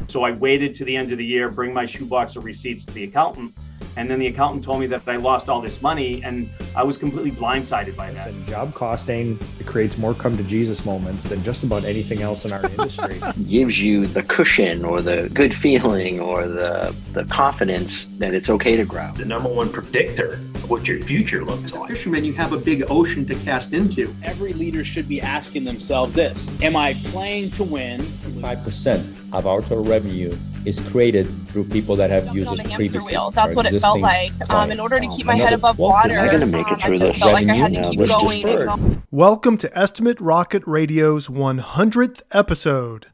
So I waited to the end of the year, bring my shoebox of receipts to the accountant. And then the accountant told me that I lost all this money, and I was completely blindsided by that. And job costing creates more come to Jesus moments than just about anything else in our industry. Gives you the cushion or the good feeling or the confidence that it's okay to grow. The number one predictor of what your future looks like. Fisherman, you have a big ocean to cast into. Every leader should be asking themselves this: am I playing to win? 5% of our total revenue is created through people that have used this previously. That's what it felt like. In order to keep my head above water, Am I going to make it through I this? just felt like I had to keep going. Welcome to Estimate Rocket Radio's 100th episode.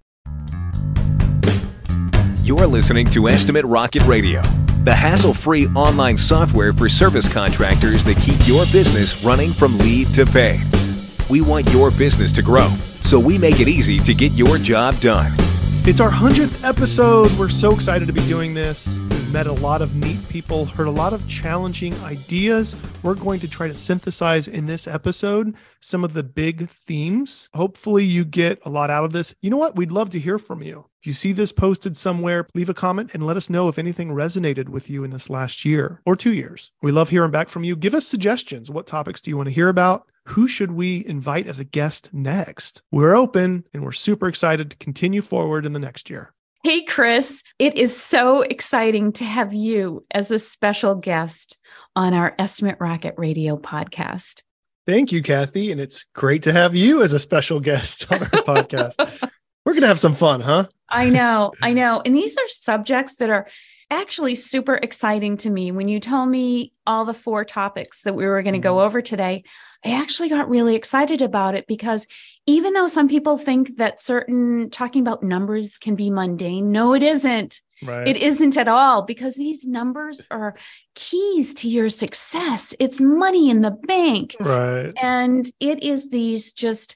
You're listening to Estimate Rocket Radio, the hassle-free online software for service contractors that keep your business running from lead to pay. We want your business to grow, so we make it easy to get your job done. It's our 100th episode. We're so excited to be doing this. We've met a lot of neat people, heard a lot of challenging ideas. We're going to try to synthesize in this episode some of the big themes. Hopefully you get a lot out of this. You know what? We'd love to hear from you. If you see this posted somewhere, leave a comment and let us know if anything resonated with you in this last year or 2 years. We love hearing back from you. Give us suggestions. What topics do you want to hear about? Who should we invite as a guest next? We're open and we're super excited to continue forward in the next year. Hey, Chris, it is so exciting to have you as a special guest on our Estimate Rocket Radio podcast. Thank you, Kathy. And it's great to have you as a special guest on our podcast. We're going to have some fun, huh? I know. And these are subjects that are actually super exciting to me. When you told me all the 4 topics that we were going to go over today, I actually got really excited about it because even though some people think that talking about numbers can be mundane, no, it isn't. Right. It isn't at all, because these numbers are keys to your success. It's money in the bank. Right. And it is these just,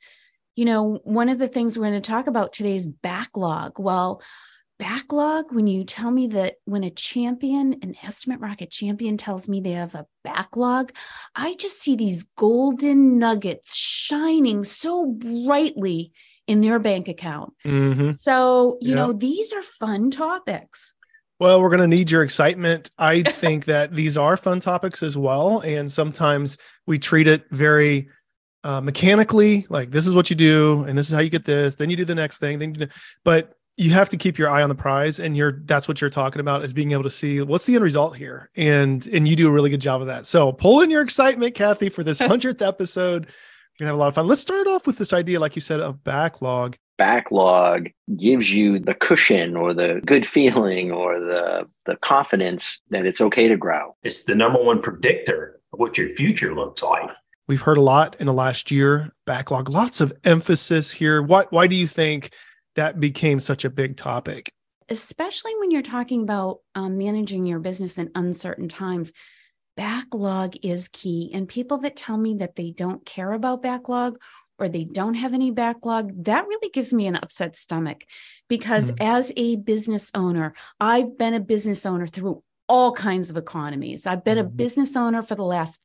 one of the things we're going to talk about today is backlog. Well, backlog, when you tell me that when an Estimate Rocket champion tells me they have a backlog, I just see these golden nuggets shining so brightly in their bank account. Mm-hmm. So, these are fun topics. Well, we're going to need your excitement. I think that these are fun topics as well. And sometimes we treat it very mechanically, like this is what you do, and this is how you get this, then you do the next thing, but you have to keep your eye on the prize, and that's what you're talking about, is being able to see what's the end result here. And you do a really good job of that. So pull in your excitement, Kathy, for this 100th episode. We're going to have a lot of fun. Let's start off with this idea, like you said, of backlog. Backlog gives you the cushion or the good feeling or the confidence that it's okay to grow. It's the number one predictor of what your future looks like. We've heard a lot in the last year, backlog, lots of emphasis here. Why do you think that became such a big topic? Especially when you're talking about managing your business in uncertain times, backlog is key. And people that tell me that they don't care about backlog or they don't have any backlog, that really gives me an upset stomach, because as a business owner, I've been a business owner through all kinds of economies. I've been a business owner for the last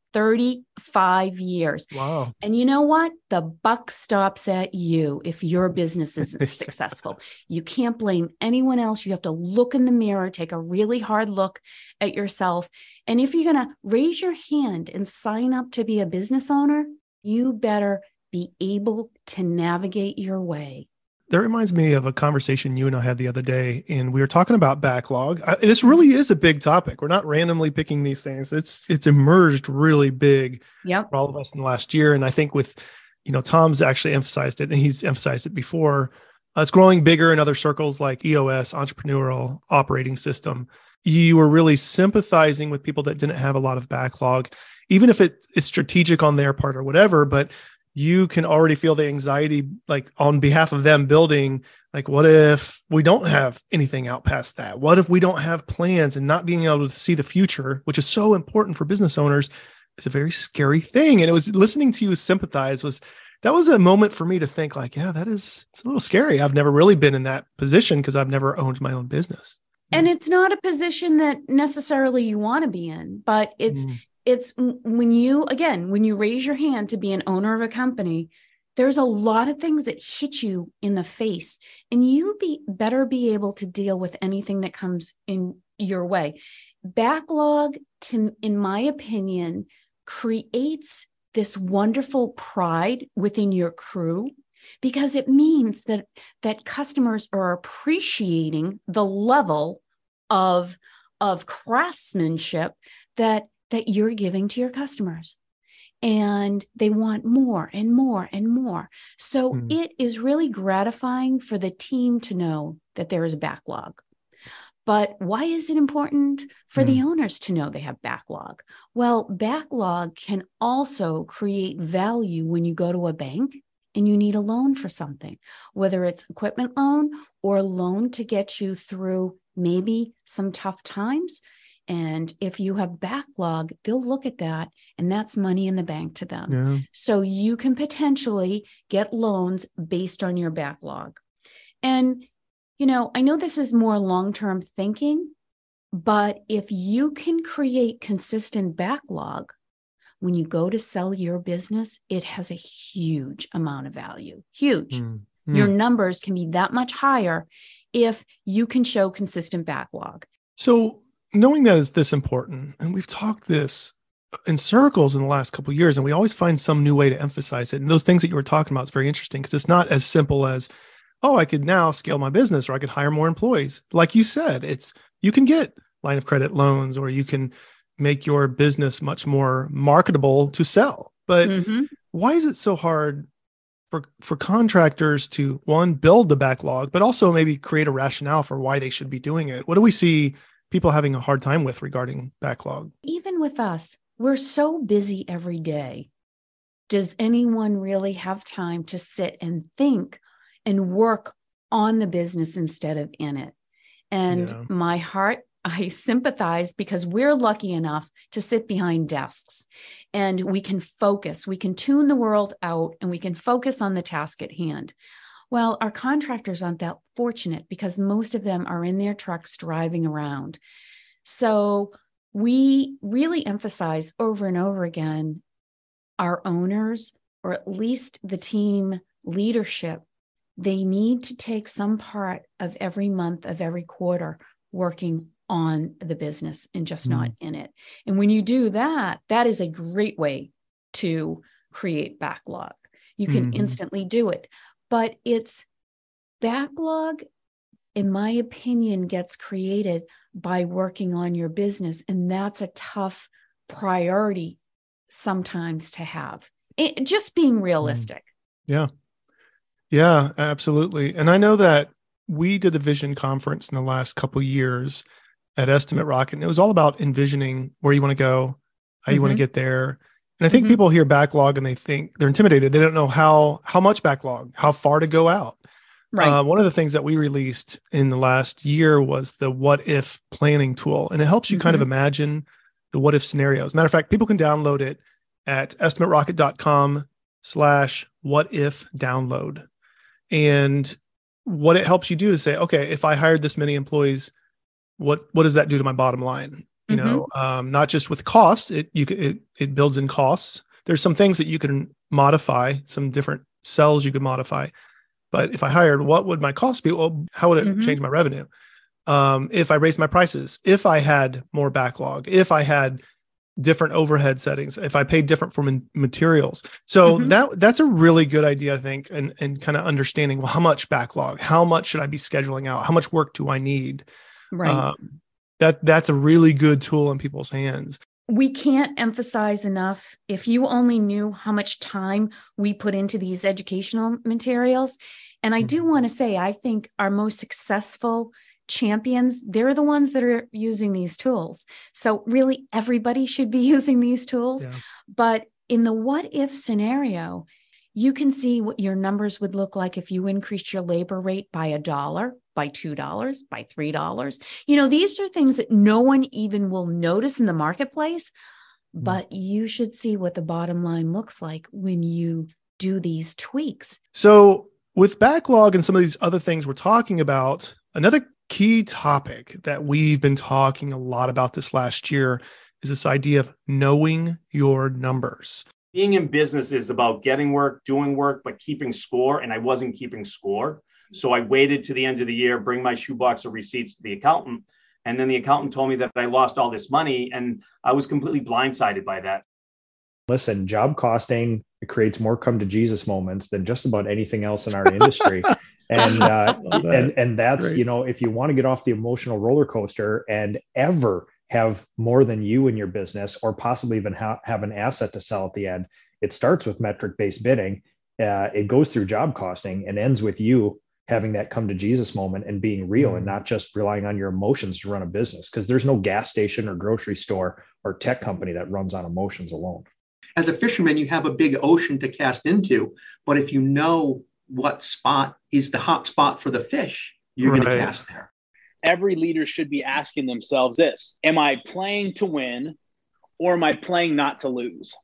35 years. Wow. And you know what? The buck stops at you if your business isn't successful. You can't blame anyone else. You have to look in the mirror, take a really hard look at yourself. And if you're going to raise your hand and sign up to be a business owner, you better be able to navigate your way. That reminds me of a conversation you and I had the other day, and we were talking about backlog. This really is a big topic. We're not randomly picking these things. It's emerged really big for all of us in the last year. And I think with, Tom's actually emphasized it, and he's emphasized it before. It's growing bigger in other circles like EOS, Entrepreneurial Operating System. You were really sympathizing with people that didn't have a lot of backlog, even if it's strategic on their part or whatever, but you can already feel the anxiety, like on behalf of them building, like, what if we don't have anything out past that? What if we don't have plans, and not being able to see the future, which is so important for business owners, is a very scary thing. And it was listening to you sympathize that was a moment for me to think like, yeah, it's a little scary. I've never really been in that position because I've never owned my own business. And it's not a position that necessarily you want to be in, but it's when you raise your hand to be an owner of a company, There's a lot of things that hit you in the face, and you better be able to deal with anything that comes in your way. Backlog, in my opinion, creates this wonderful pride within your crew, because it means that customers are appreciating the level of craftsmanship that you're giving to your customers. And they want more and more and more. So it is really gratifying for the team to know that there is a backlog. But why is it important for the owners to know they have backlog? Well, backlog can also create value when you go to a bank and you need a loan for something, whether it's equipment loan or a loan to get you through maybe some tough times. And if you have backlog, they'll look at that, and that's money in the bank to them. Yeah. So you can potentially get loans based on your backlog. And, I know this is more long-term thinking, but if you can create consistent backlog, when you go to sell your business, it has a huge amount of value. Huge. Your numbers can be that much higher if you can show consistent backlog. So knowing that is this important, and we've talked this in circles in the last couple of years, and we always find some new way to emphasize it. And those things that you were talking about is very interesting, because it's not as simple as, oh, I could now scale my business, or I could hire more employees. Like you said, you can get line of credit loans, or you can make your business much more marketable to sell. But why is it so hard for contractors to, one, build the backlog, but also maybe create a rationale for why they should be doing it? What do we see people having a hard time with regarding backlog? Even with us, we're so busy every day. Does anyone really have time to sit and think and work on the business instead of in it? And my heart, I sympathize, because we're lucky enough to sit behind desks and we can focus, we can tune the world out, and we can focus on the task at hand. Well, our contractors aren't that fortunate, because most of them are in their trucks driving around. So we really emphasize over and over again, our owners, or at least the team leadership, they need to take some part of every month of every quarter working on the business and just not in it. And when you do that, that is a great way to create backlog. You can instantly do it. But it's backlog, in my opinion, gets created by working on your business. And that's a tough priority sometimes to have. Just being realistic. Yeah. Yeah, absolutely. And I know that we did the Vision Conference in the last couple of years at Estimate Rocket, and it was all about envisioning where you want to go, how you want to get there. And I think people hear backlog and they think they're intimidated. They don't know how much backlog, how far to go out. Right. One of the things that we released in the last year was the what if planning tool. And it helps you kind of imagine the what if scenarios. Matter of fact, people can download it at estimaterocket.com/what if download. And what it helps you do is say, okay, if I hired this many employees, what does that do to my bottom line? You know, not just with costs, it builds in costs. There's some things that you can modify, some different cells you could modify. But if I hired, what would my cost be? Well, how would it change my revenue? If I raised my prices, if I had more backlog, if I had different overhead settings, if I paid different for materials. So that's a really good idea, I think, and kind of understanding, well, how much backlog, how much should I be scheduling out? How much work do I need? Right. That's a really good tool in people's hands. We can't emphasize enough, if you only knew how much time we put into these educational materials. And I do want to say, I think our most successful champions, they're the ones that are using these tools. So really everybody should be using these tools. Yeah. But in the what if scenario, you can see what your numbers would look like if you increased your labor rate by $1, by $2, by $3. You know, these are things that no one even will notice in the marketplace, but you should see what the bottom line looks like when you do these tweaks. So with backlog and some of these other things we're talking about, another key topic that we've been talking a lot about this last year is this idea of knowing your numbers. Being in business is about getting work, doing work, but keeping score. And I wasn't keeping score. So I waited to the end of the year, bring my shoebox of receipts to the accountant. And then the accountant told me that I lost all this money. And I was completely blindsided by that. Listen, job costing creates more come to Jesus moments than just about anything else in our industry. And that's, Great. you know, if you want to get off the emotional roller coaster and ever have more than you in your business, or possibly even have an asset to sell at the end, it starts with metric-based bidding. It goes through job costing and ends with you having that come to Jesus moment and being real and not just relying on your emotions to run a business, because there's no gas station or grocery store or tech company that runs on emotions alone. As a fisherman, you have a big ocean to cast into, but if you know what spot is the hot spot for the fish, you're going to cast there. Every leader should be asking themselves this: am I playing to win, or am I playing not to lose?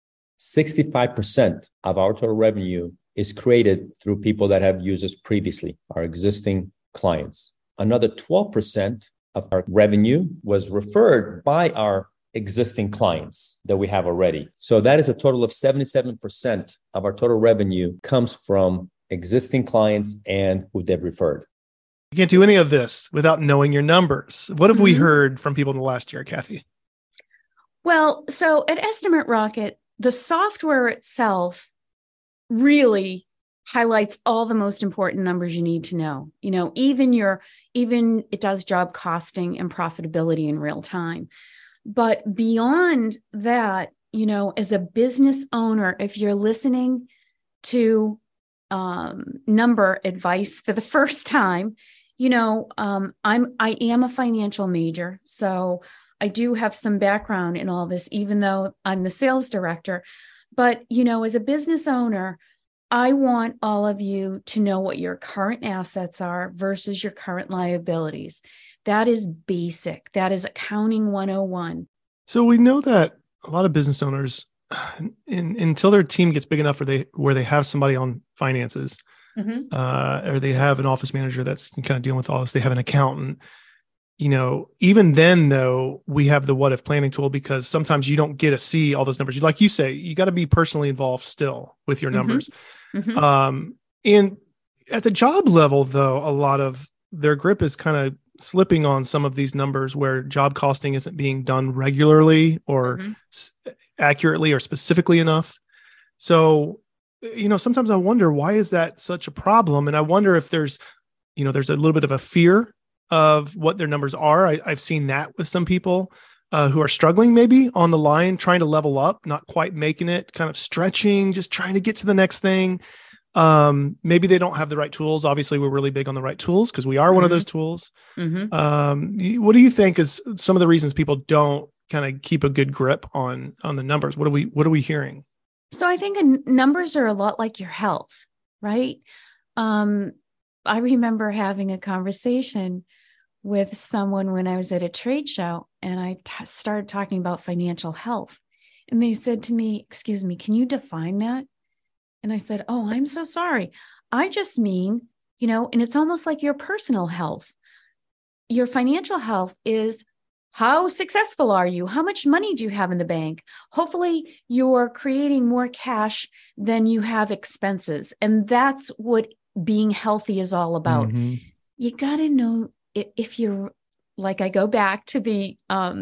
65% of our total revenue is created through people that have used us previously, our existing clients. Another 12% of our revenue was referred by our existing clients that we have already. So that is a total of 77% of our total revenue comes from existing clients and who they've referred. You can't do any of this without knowing your numbers. What have we heard from people in the last year, Kathy? Well, so at Estimate Rocket, the software itself really highlights all the most important numbers you need to know. You know, even it does job costing and profitability in real time. But beyond that, you know, as a business owner, if you're listening to number advice for the first time, you know, I am a financial major, so I do have some background in all this, even though I'm the sales director. But, you know, as a business owner, I want all of you to know what your current assets are versus your current liabilities. That is basic. That is accounting 101. So we know that a lot of business owners, until their team gets big enough where they have somebody on finances, or they have an office manager that's kind of dealing with all this, they have an accountant. You know, even then, though, we have the what if planning tool, because sometimes you don't get to see all those numbers. Like you say, you got to be personally involved still with your numbers. And at the job level, though, a lot of their grip is kind of slipping on some of these numbers where job costing isn't being done regularly or accurately or specifically enough. So, you know, sometimes I wonder, why is that such a problem? And I wonder if there's a little bit of a fear of what their numbers are. I've seen that with some people who are struggling, maybe on the line, trying to level up, not quite making it, kind of stretching, just trying to get to the next thing. Maybe they don't have the right tools. Obviously, we're really big on the right tools because we are one of those tools. What do you think is some of the reasons people don't kind of keep a good grip on the numbers? What are we hearing? So I think numbers are a lot like your health, right? I remember having a conversation with someone when I was at a trade show, and I started talking about financial health. And they said to me, "Excuse me, can you define that?" And I said, "Oh, I'm so sorry. I just mean, you know," and it's almost like your personal health. Your financial health is, how successful are you? How much money do you have in the bank? Hopefully you're creating more cash than you have expenses. And that's what being healthy is all about. You got to know, if you're like, I go back to the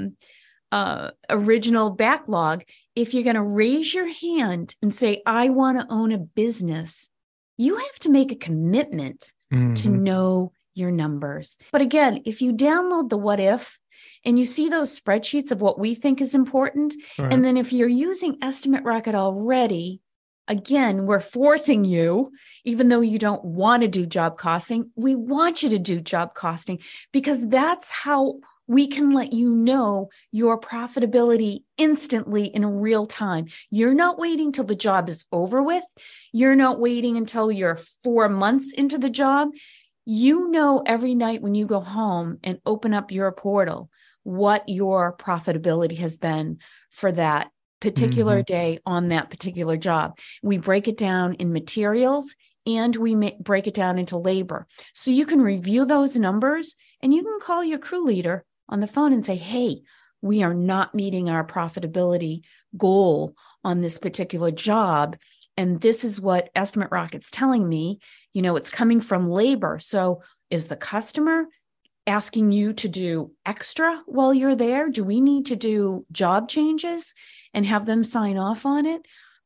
original backlog. If you're going to raise your hand and say, I want to own a business, you have to make a commitment to know your numbers. But again, if you download the what if and you see those spreadsheets of what we think is important, and then if you're using Estimate Rocket already, again, we're forcing you, even though you don't want to do job costing, we want you to do job costing, because that's how we can let you know your profitability instantly in real time. You're not waiting till the job is over with. You're not waiting until you're 4 months into the job. You know every night when you go home and open up your portal what your profitability has been for that particular day on that particular job. We break it down in materials and we break it down into labor. So you can review those numbers and you can call your crew leader on the phone and say, "Hey, we are not meeting our profitability goal on this particular job. And this is what Estimate Rocket's telling me, it's coming from labor. So is the customer asking you to do extra while you're there? Do we need to do job changes and have them sign off on it?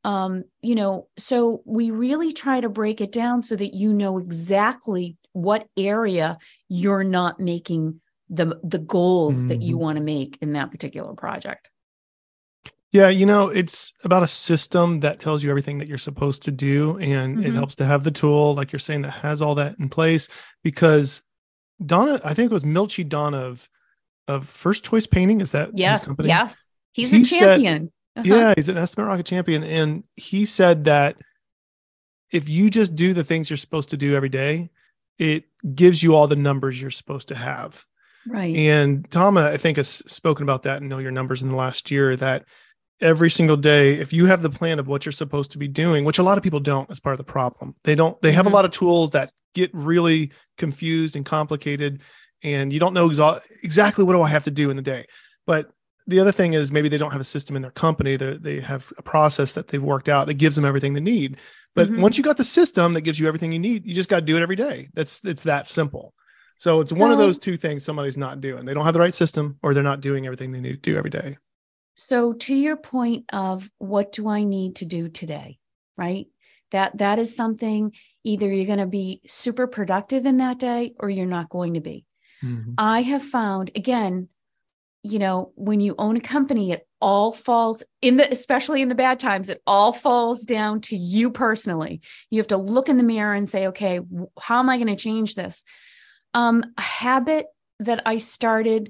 So we really try to break it down so that you know exactly what area you're not making the goals that you want to make in that particular project. Yeah, it's about a system that tells you everything that you're supposed to do. And it helps to have the tool, like you're saying, that has all that in place. Because Donna, I think it was Milchie Donna of First Choice Painting. Is that his company? Yes. He's a champion. Yeah, he's an Estimate Rocket champion. And he said that if you just do the things you're supposed to do every day, it gives you all the numbers you're supposed to have. Right. And Tom, I think, has spoken about that and Know Your Numbers in the last year, that every single day, if you have the plan of what you're supposed to be doing, which a lot of people don't as part of the problem, they have a lot of tools that get really confused and complicated, and you don't know exactly what do I have to do in the day. But the other thing is maybe they don't have a system in their company. They have a process that they've worked out that gives them everything they need. But once you got the system that gives you everything you need, you just got to do it every day. It's that simple. So it's one of those two things somebody's not doing. They don't have the right system, or they're not doing everything they need to do every day. So to your point of what do I need to do today, right? That is something, either you're going to be super productive in that day or you're not going to be. I have found, again, when you own a company, it all falls especially in the bad times, it all falls down to you personally. You have to look in the mirror and say, okay, how am I going to change this? A habit that I started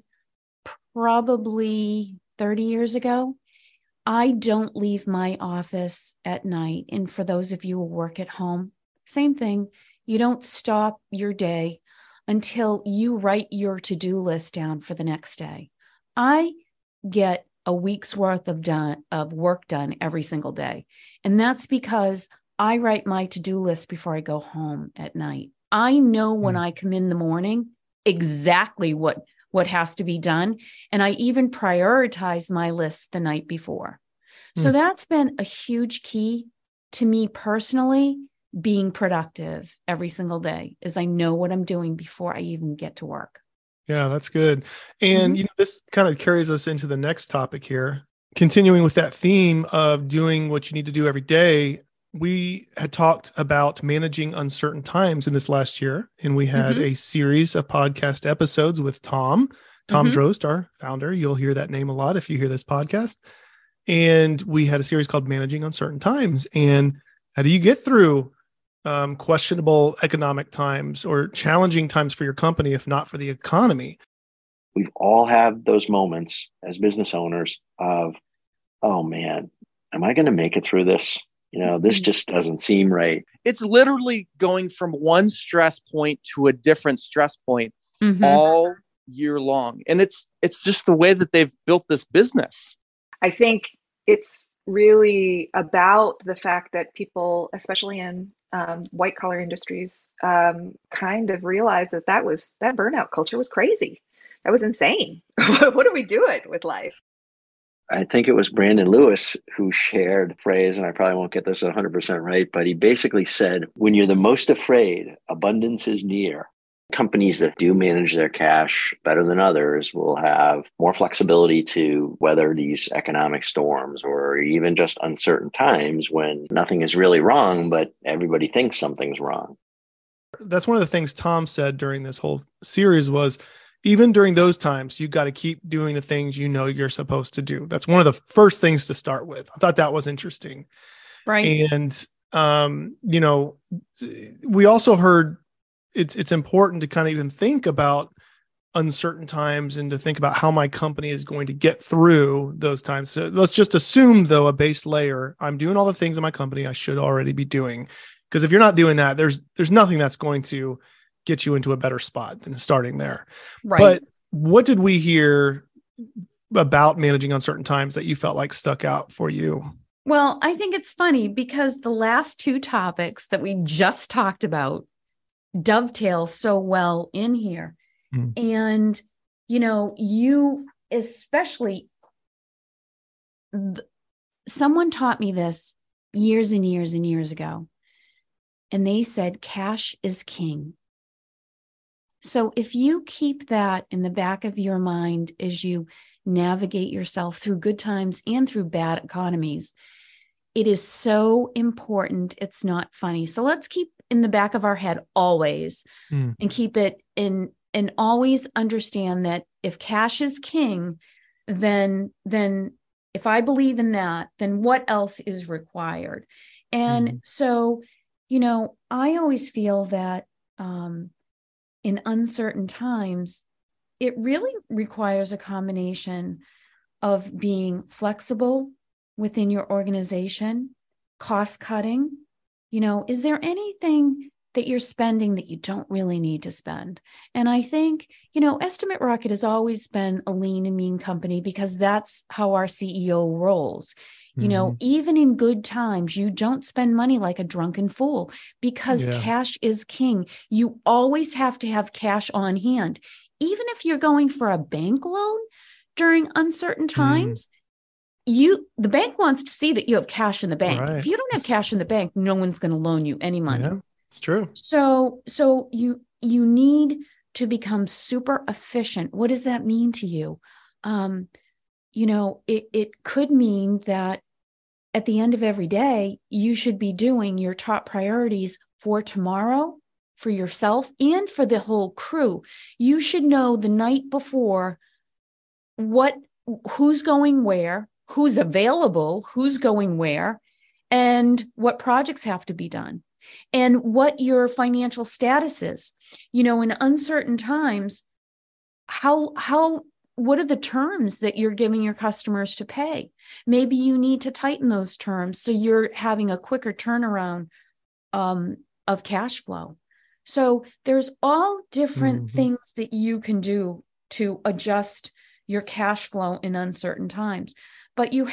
probably 30 years ago, I don't leave my office at night. And for those of you who work at home, same thing. You don't stop your day until you write your to-do list down for the next day. I get a week's worth of work done every single day. And that's because I write my to-do list before I go home at night. I know when I come in the morning exactly what has to be done. And I even prioritize my list the night before. So that's been a huge key to me personally, being productive every single day, is I know what I'm doing before I even get to work. Yeah, that's good. And this kind of carries us into the next topic here. Continuing with that theme of doing what you need to do every day, we had talked about managing uncertain times in this last year, and we had a series of podcast episodes with Tom Drost, our founder. You'll hear that name a lot if you hear this podcast. And we had a series called Managing Uncertain Times. And how do you get through questionable economic times or challenging times for your company, if not for the economy? We've all had those moments as business owners of, oh man, am I going to make it through this? This just doesn't seem right. It's literally going from one stress point to a different stress point all year long. And it's just the way that they've built this business. I think it's really about the fact that people, especially in white collar industries, kind of realized that that burnout culture was crazy. That was insane. What are we doing with life? I think it was Brandon Lewis who shared a phrase, and I probably won't get this 100% right, but he basically said, when you're the most afraid, abundance is near. Companies that do manage their cash better than others will have more flexibility to weather these economic storms, or even just uncertain times when nothing is really wrong, but everybody thinks something's wrong. That's one of the things Tom said during this whole series was, even during those times, you got to keep doing the things you're supposed to do. That's one of the first things to start with. I thought that was interesting. Right. And, we also heard it's important to kind of even think about uncertain times and to think about how my company is going to get through those times. So let's just assume, though, a base layer. I'm doing all the things in my company I should already be doing. Because if you're not doing that, there's nothing that's going to get you into a better spot than starting there. Right. But what did we hear about managing uncertain times that you felt like stuck out for you? Well, I think it's funny because the last two topics that we just talked about dovetail so well in here. And, you especially someone taught me this years and years and years ago. And they said, cash is king. So if you keep that in the back of your mind as you navigate yourself through good times and through bad economies, it is so important. It's not funny. So let's keep in the back of our head always and keep it in, and always understand that if cash is king, then if I believe in that, then what else is required? And so, I always feel that in uncertain times, it really requires a combination of being flexible within your organization, cost cutting. Is there anything that you're spending that you don't really need to spend? And I think, Estimate Rocket has always been a lean and mean company because that's how our CEO rolls. Even in good times, you don't spend money like a drunken fool because cash is king. You always have to have cash on hand. Even if you're going for a bank loan during uncertain times, the bank wants to see that you have cash in the bank. Right. If you don't have cash in the bank, no one's going to loan you any money. Yeah, it's true. So you need to become super efficient. What does that mean to you? It could mean that at the end of every day, you should be doing your top priorities for tomorrow, for yourself, and for the whole crew. You should know the night before who's going where, who's available, who's going where, and what projects have to be done, and what your financial status is. In uncertain times, what are the terms that you're giving your customers to pay? Maybe you need to tighten those terms so you're having a quicker turnaround of cash flow. So there's all different things that you can do to adjust your cash flow in uncertain times. But you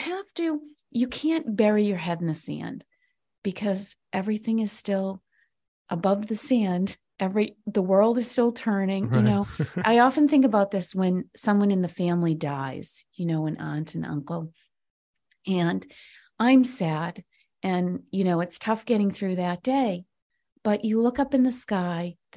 can't bury your head in the sand because everything is still above the sand. The world is still turning. Right. I often think about this when someone in the family dies, an aunt and uncle, and I'm sad and, it's tough getting through that day, but you look up in the sky, the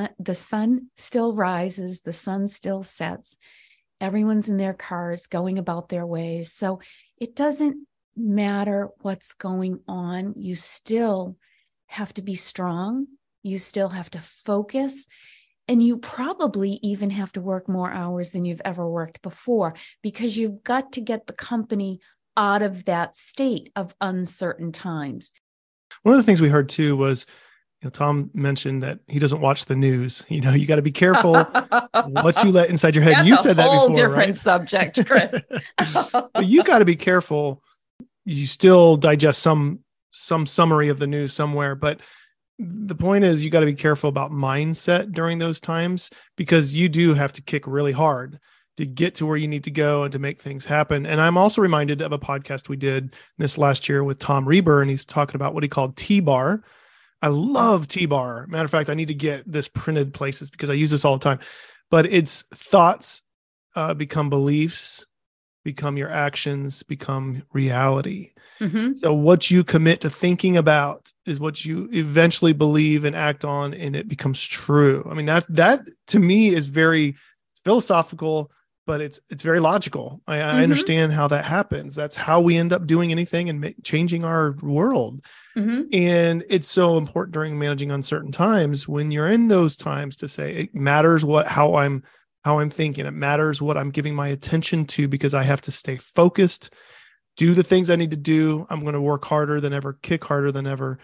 sun still rises, the sun still sets. Everyone's in their cars going about their ways. So it doesn't matter what's going on. You still have to be strong. You still have to focus, and you probably even have to work more hours than you've ever worked before because you've got to get the company out of that state of uncertain times. One of the things we heard too was, Tom mentioned that he doesn't watch the news. You got to be careful what you let inside your head. That's you said that before, a whole different subject, Chris. But you got to be careful. You still digest some summary of the news somewhere, but the point is you got to be careful about mindset during those times because you do have to kick really hard to get to where you need to go and to make things happen. And I'm also reminded of a podcast we did this last year with Tom Reber, and he's talking about what he called T-Bar. I love T-Bar. Matter of fact, I need to get this printed places because I use this all the time. But it's thoughts become beliefs, become your actions, become reality. So what you commit to thinking about is what you eventually believe and act on, and it becomes true. I mean, that to me is it's philosophical, but it's very logical. I understand how that happens. That's how we end up doing anything and changing our world. And it's so important during managing uncertain times when you're in those times to say it matters how I'm thinking. It matters what I'm giving my attention to because I have to stay focused, do the things I need to do. I'm going to work harder than ever, kick harder than ever.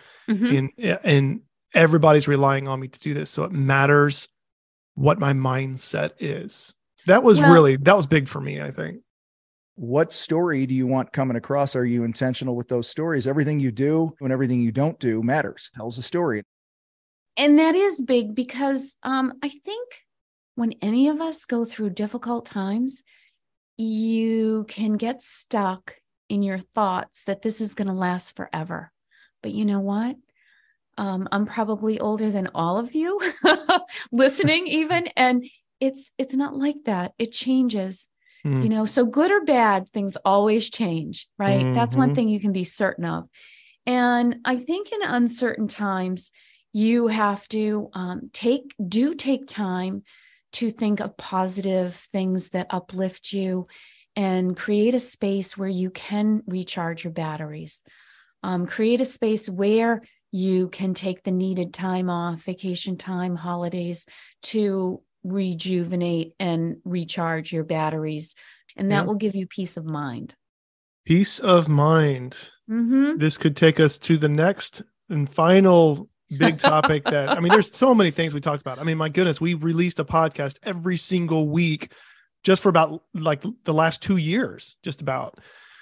And everybody's relying on me to do this. So it matters what my mindset is. That was big for me, I think. What story do you want coming across? Are you intentional with those stories? Everything you do and everything you don't do matters. Tells a story. And that is big because I think when any of us go through difficult times, you can get stuck in your thoughts that this is going to last forever. But you know what? I'm probably older than all of you listening even. And it's not like that. It changes. You know, so good or bad, things always change, right? That's one thing you can be certain of. And I think in uncertain times, you have to take time to think of positive things that uplift you and create a space where you can recharge your batteries. Create a space where you can take the needed time off, vacation time, holidays, to rejuvenate and recharge your batteries. And that will give you peace of mind. Peace of mind. This could take us to the next and final big topic that, I mean, there's so many things we talked about. I mean, my goodness, we released a podcast every single week just for about like the last 2 years, just about.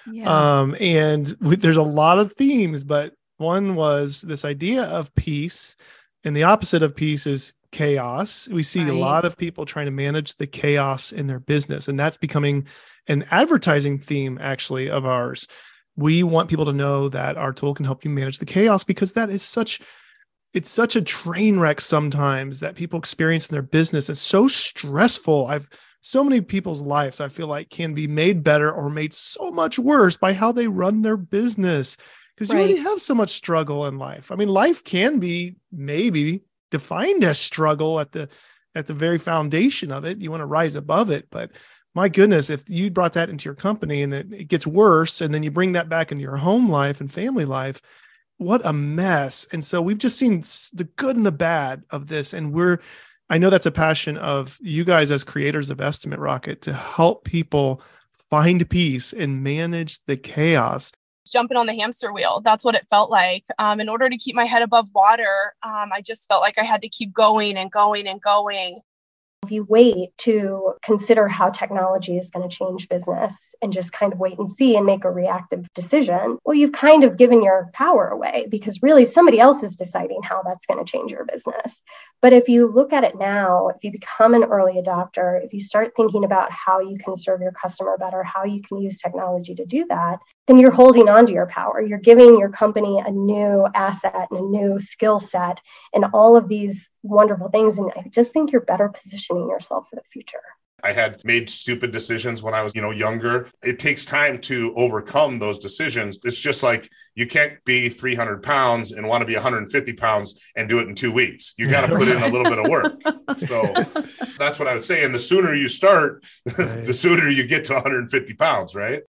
And there's a lot of themes, but one was this idea of peace, and the opposite of peace is chaos. We see a lot of people trying to manage the chaos in their business, and that's becoming an advertising theme actually of ours. We want people to know that our tool can help you manage the chaos, because that is it's such a train wreck sometimes that people experience in their business. It's so stressful. So many people's lives, I feel like, can be made better or made so much worse by how they run their business, because you already have so much struggle in life. I mean, life can be maybe defined as struggle at the very foundation of it. You want to rise above it, but my goodness, if you brought that into your company and it gets worse, and then you bring that back into your home life and family life, what a mess. And so we've just seen the good and the bad of this. And I know that's a passion of you guys as creators of Estimate Rocket, to help people find peace and manage the chaos. Jumping on the hamster wheel. That's what it felt like. In order to keep my head above water, I just felt like I had to keep going and going and going. If you wait to consider how technology is going to change business and just kind of wait and see and make a reactive decision, well, you've kind of given your power away, because really somebody else is deciding how that's going to change your business. But if you look at it now, if you become an early adopter, if you start thinking about how you can serve your customer better, how you can use technology to do that, then you're holding on to your power. You're giving your company a new asset and a new skill set and all of these wonderful things. And I just think you're better positioning yourself for the future. I had made stupid decisions when I was, younger. It takes time to overcome those decisions. It's just like you can't be 300 pounds and want to be 150 pounds and do it in 2 weeks. You got to put in a little bit of work. So that's what I was saying. The sooner you start, the sooner you get to 150 pounds, right?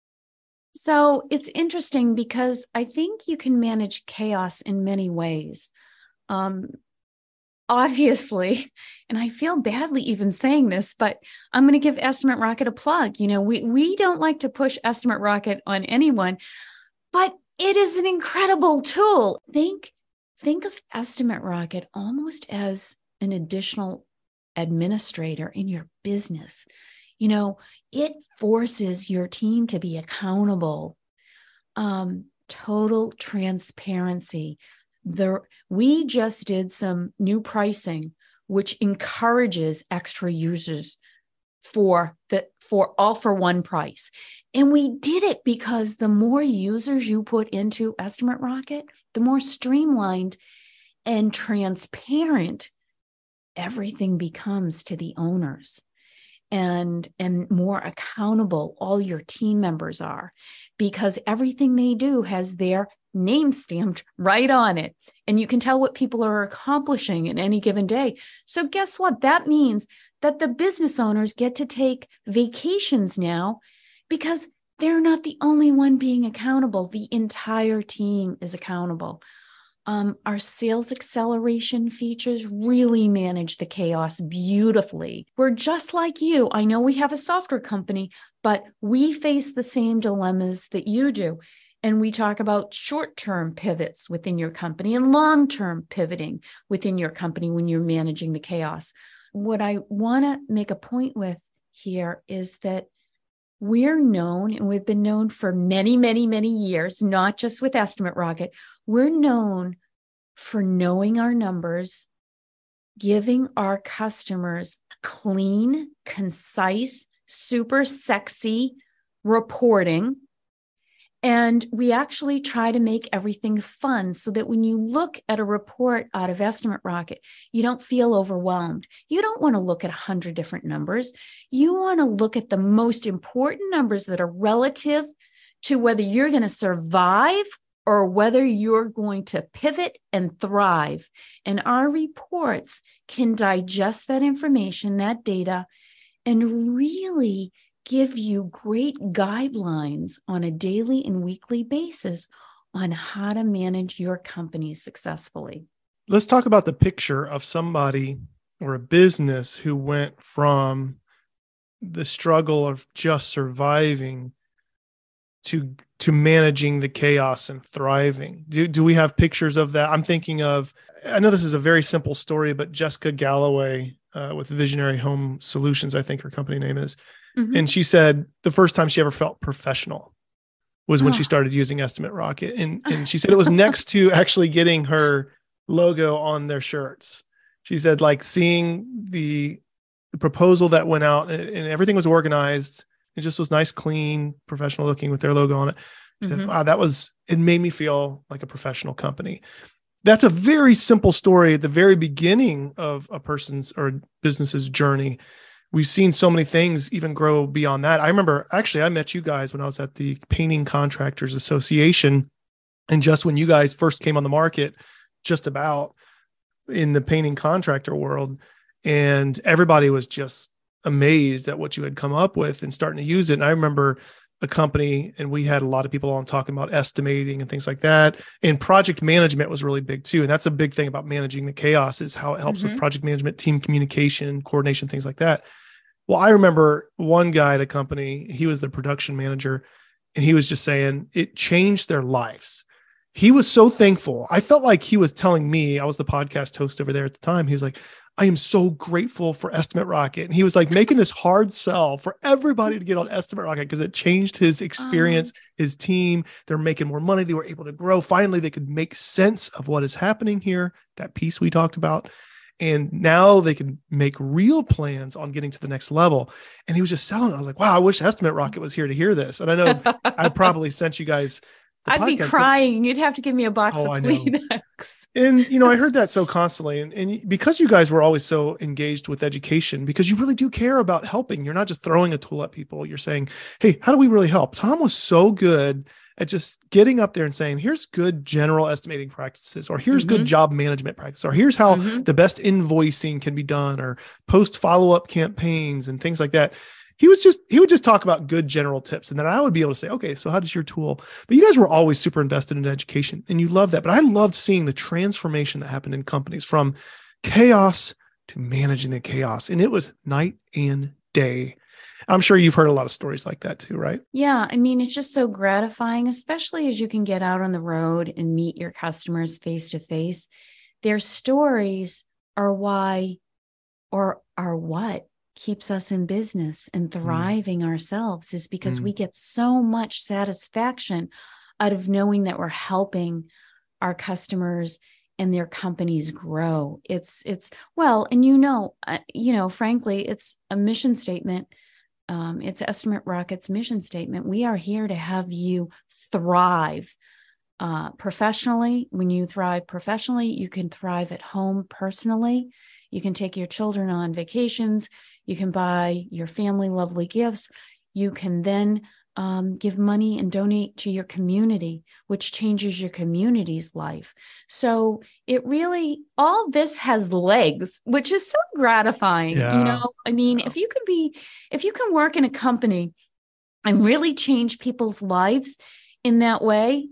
So it's interesting because I think you can manage chaos in many ways. Obviously, and I feel badly even saying this, but I'm going to give Estimate Rocket a plug. We don't like to push Estimate Rocket on anyone, but it is an incredible tool. Think of Estimate Rocket almost as an additional administrator in your business. It forces your team to be accountable. Total transparency. We just did some new pricing, which encourages extra users for all for one price. And we did it because the more users you put into Estimate Rocket, the more streamlined and transparent everything becomes to the owners. And more accountable all your team members are, because everything they do has their name stamped right on it. And you can tell what people are accomplishing in any given day. So guess what? That means that the business owners get to take vacations now, because they're not the only one being accountable. The entire team is accountable. Our sales acceleration features really manage the chaos beautifully. We're just like you. I know we have a software company, but we face the same dilemmas that you do. And we talk about short-term pivots within your company and long-term pivoting within your company when you're managing the chaos. What I want to make a point with here is that we're known, and we've been known for many, many, many years, not just with Estimate Rocket. We're known for knowing our numbers, giving our customers clean, concise, super sexy reporting, And we actually try to make everything fun so that when you look at a report out of Estimate Rocket, you don't feel overwhelmed. You don't want to look at 100 different numbers. You want to look at the most important numbers that are relative to whether you're going to survive or whether you're going to pivot and thrive. And our reports can digest that information, that data, and really give you great guidelines on a daily and weekly basis on how to manage your company successfully. Let's talk about the picture of somebody or a business who went from the struggle of just surviving to managing the chaos and thriving. Do we have pictures of that? I'm thinking of, I know this is a very simple story, but Jessica Galloway with Visionary Home Solutions, I think her company name is. Mm-hmm. And she said the first time she ever felt professional was when she started using Estimate Rocket. And she said it was next to actually getting her logo on their shirts. She said, like, seeing the proposal that went out and everything was organized. It just was nice, clean, professional looking with their logo on it. She said, wow, it made me feel like a professional company. That's a very simple story at the very beginning of a person's or business's journey. We've seen so many things even grow beyond that. I remember, actually, I met you guys when I was at the Painting Contractors Association. And just when you guys first came on the market, just about in the painting contractor world, and everybody was just amazed at what you had come up with and starting to use it. And I remember a company, and we had a lot of people on talking about estimating and things like that. And project management was really big too. And that's a big thing about managing the chaos, is how it helps with project management, team communication, coordination, things like that. Well, I remember one guy at a company, he was the production manager, and he was just saying it changed their lives. He was so thankful. I felt like he was telling me, I was the podcast host over there at the time. He was like, I am so grateful for Estimate Rocket. And he was like making this hard sell for everybody to get on Estimate Rocket because it changed his experience, his team. They're making more money. They were able to grow. Finally, they could make sense of what is happening here, that piece we talked about. And now they can make real plans on getting to the next level. And he was just selling it. I was like, wow, I wish Estimate Rocket was here to hear this. And I know I probably sent you guys I'd be crying. You'd have to give me a box of Kleenex. And, I heard that so constantly. And because you guys were always so engaged with education, because you really do care about helping. You're not just throwing a tool at people. You're saying, hey, how do we really help? Tom was so good at just getting up there and saying, here's good general estimating practices, or here's good job management practice, or here's how the best invoicing can be done, or post follow-up campaigns and things like that. He would just talk about good general tips. And then I would be able to say, okay, so how does your tool, but you guys were always super invested in education and you love that. But I loved seeing the transformation that happened in companies from chaos to managing the chaos. And it was night and day. I'm sure you've heard a lot of stories like that too, right? Yeah. I mean, it's just so gratifying, especially as you can get out on the road and meet your customers face to face. Their stories are why, or are what keeps us in business and thriving ourselves, is because we get so much satisfaction out of knowing that we're helping our customers and their companies grow. It's well, and frankly, it's a mission statement. It's Estimate Rocket's mission statement. We are here to have you thrive professionally. When you thrive professionally, you can thrive at home personally. You can take your children on vacations. You can buy your family lovely gifts. You can then give money and donate to your community, which changes your community's life. So it really, all this has legs, which is so gratifying. Yeah. I mean, if you can work in a company and really change people's lives in that way,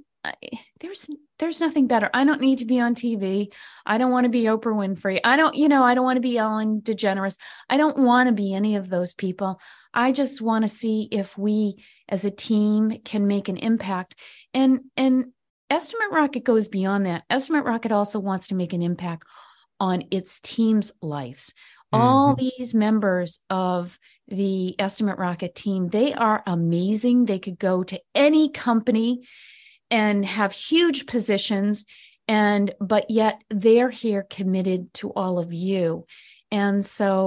there's nothing better. I don't need to be on TV. I don't want to be Oprah Winfrey. I don't want to be Ellen DeGeneres. I don't want to be any of those people. I just want to see if we as a team can make an impact. And Estimate Rocket goes beyond that. Estimate Rocket also wants to make an impact on its team's lives. All these members of the Estimate Rocket team, they are amazing. They could go to any company and have huge positions, but yet they're here committed to all of you. And so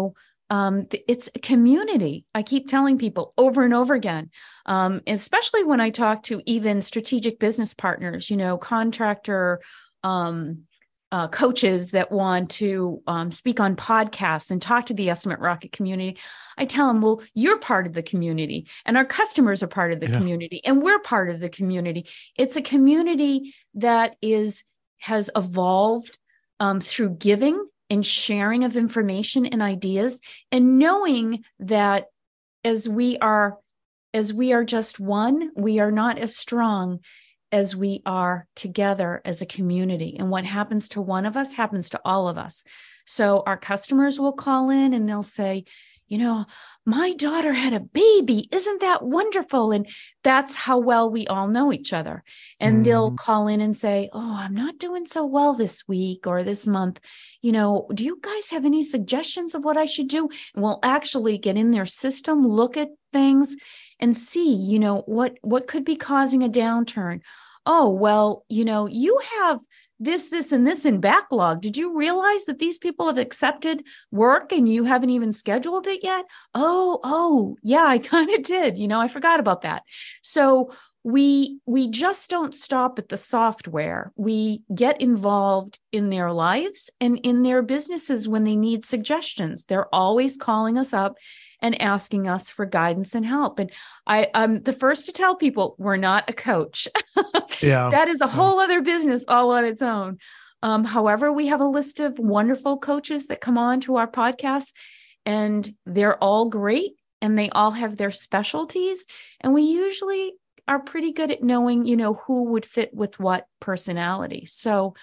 it's a community. I keep telling people over and over again, especially when I talk to even strategic business partners, contractor coaches that want to speak on podcasts and talk to the Estimate Rocket community. I tell them, well, you're part of the community and our customers are part of the community and we're part of the community. It's a community that has evolved through giving and sharing of information and ideas, and knowing that as we are just one, we are not as strong as we are together as a community. And what happens to one of us happens to all of us. So our customers will call in and they'll say, my daughter had a baby. Isn't that wonderful? And that's how well we all know each other. And they'll call in and say, oh, I'm not doing so well this week or this month. Do you guys have any suggestions of what I should do? And we'll actually get in their system, look at things and see, what could be causing a downturn. Oh, well, you have this, and this in backlog. Did you realize that these people have accepted work and you haven't even scheduled it yet? Oh, yeah, I kind of did. I forgot about that. So we just don't stop at the software. We get involved in their lives and in their businesses when they need suggestions. They're always calling us up and asking us for guidance and help. And I'm the first to tell people we're not a coach. Yeah, that is a whole other business all on its own. However, we have a list of wonderful coaches that come on to our podcast, and they're all great and they all have their specialties. And we usually are pretty good at knowing, who would fit with what personality. So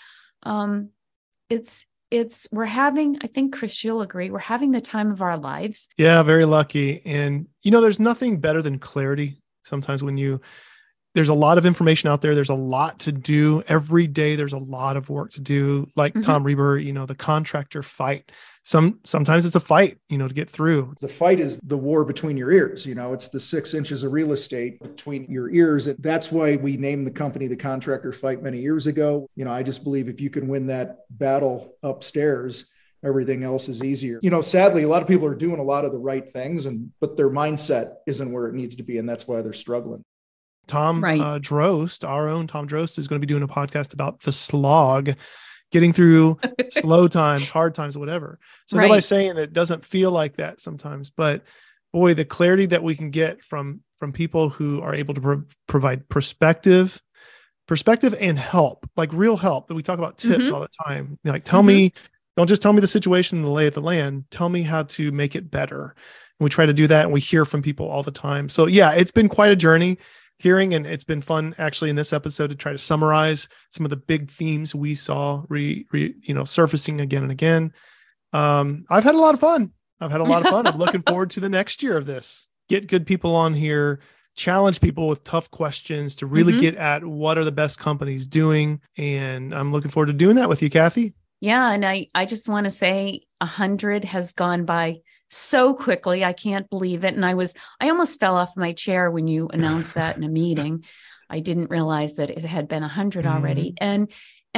we're having, I think, Chris, you'll agree, we're having the time of our lives. Yeah, very lucky. And, there's nothing better than clarity. Sometimes when there's a lot of information out there, there's a lot to do every day. There's a lot of work to do. Like Tom Reber, the contractor fight. Sometimes it's a fight, to get through. The fight is the war between your ears. It's the 6 inches of real estate between your ears. And that's why we named the company The Contractor Fight many years ago. I just believe if you can win that battle upstairs, everything else is easier. Sadly, a lot of people are doing a lot of the right things, but their mindset isn't where it needs to be. And that's why they're struggling. Tom Drost, our own Tom Drost, is going to be doing a podcast about the slog, getting through slow times, hard times, whatever. So nobody's saying that it doesn't feel like that sometimes, but boy, the clarity that we can get from people who are able to provide perspective and help, like real help. That we talk about tips all the time. Like, tell me, don't just tell me the situation and the lay of the land. Tell me how to make it better. And we try to do that, and we hear from people all the time. So yeah, it's been quite a journey. Hearing, and it's been fun actually in this episode to try to summarize some of the big themes we saw surfacing again and again. I've had a lot of fun. I'm looking forward to the next year of this. Get good people on here, challenge people with tough questions to really get at what are the best companies doing. And I'm looking forward to doing that with you, Kathy. Yeah. And I just want to say 100 has gone by so quickly. I can't believe it. And I almost fell off my chair when you announced that in a meeting. I didn't realize that it had been 100 already. And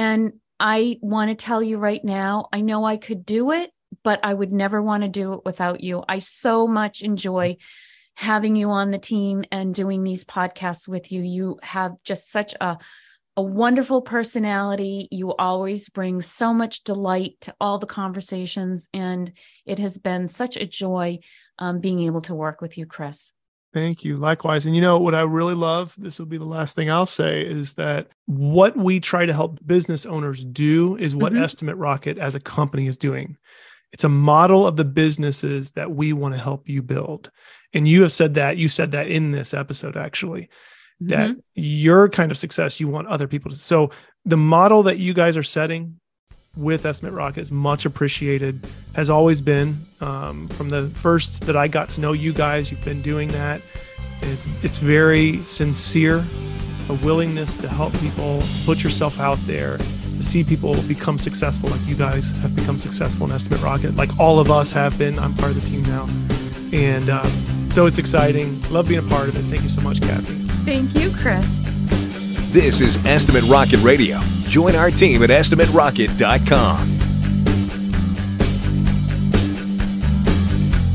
I want to tell you right now, I know I could do it, but I would never want to do it without you. I so much enjoy having you on the team and doing these podcasts with you. You have just such a wonderful personality. You always bring so much delight to all the conversations, and it has been such a joy being able to work with you, Chris. Thank you. Likewise. And what I really love, this will be the last thing I'll say, is that what we try to help business owners do is what Estimate Rocket as a company is doing. It's a model of the businesses that we want to help you build. And you said that in this episode, actually. That your kind of success, you want other people to. So the model that you guys are setting with Estimate Rocket is much appreciated, has always been from the first that I got to know you guys. You've been doing that. And it's very sincere, a willingness to help people, put yourself out there, to see people become successful like you guys have become successful in Estimate Rocket, like all of us have been. I'm part of the team now. And so it's exciting. Love being a part of it. Thank you so much, Kathy. Thank you, Chris. This is Estimate Rocket Radio. Join our team at estimaterocket.com.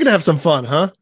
can have some fun, huh?